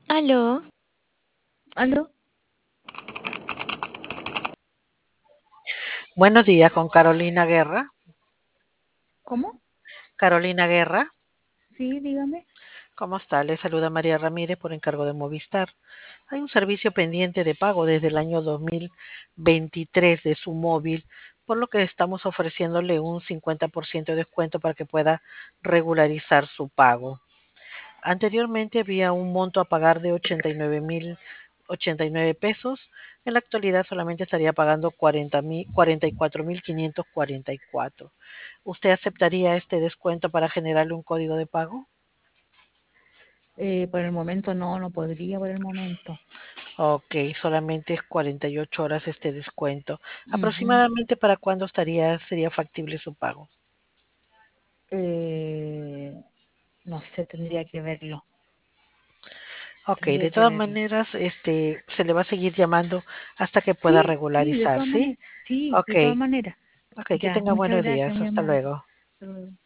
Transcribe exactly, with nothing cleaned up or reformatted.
Aló, ¿Aló? Buenos días con Carolina Guerra. ¿Cómo? Carolina Guerra, Sí, dígame. ¿cómo está? Le saluda María Ramírez por encargo de Movistar. Hay un servicio pendiente de pago desde el año dos mil veintitrés de su móvil, por lo que estamos ofreciéndole un cincuenta por ciento de descuento para que pueda regularizar su pago. Anteriormente había un monto a pagar de ochenta y nueve mil ochenta y nueve pesos. En la actualidad solamente estaría pagando cuarenta mil, cuarenta y cuatro mil quinientos cuarenta y cuatro. ¿Usted aceptaría este descuento para generarle un código de pago? Eh, por el momento no, no podría por el momento. Ok, solamente es cuarenta y ocho horas este descuento. Ujú. ¿Aproximadamente para cuándo estaría, sería factible su pago? Eh, no sé, tendría que verlo. Ok, Tendría de que todas verlo. maneras, este, se le va a seguir llamando hasta que pueda Sí, sí, de regularizar, todas ¿sí? maneras. Sí, Ok, de todas maneras. ok, que Ya, tenga muchas buenos gracias, días. muy Hasta amable. luego. Hasta luego.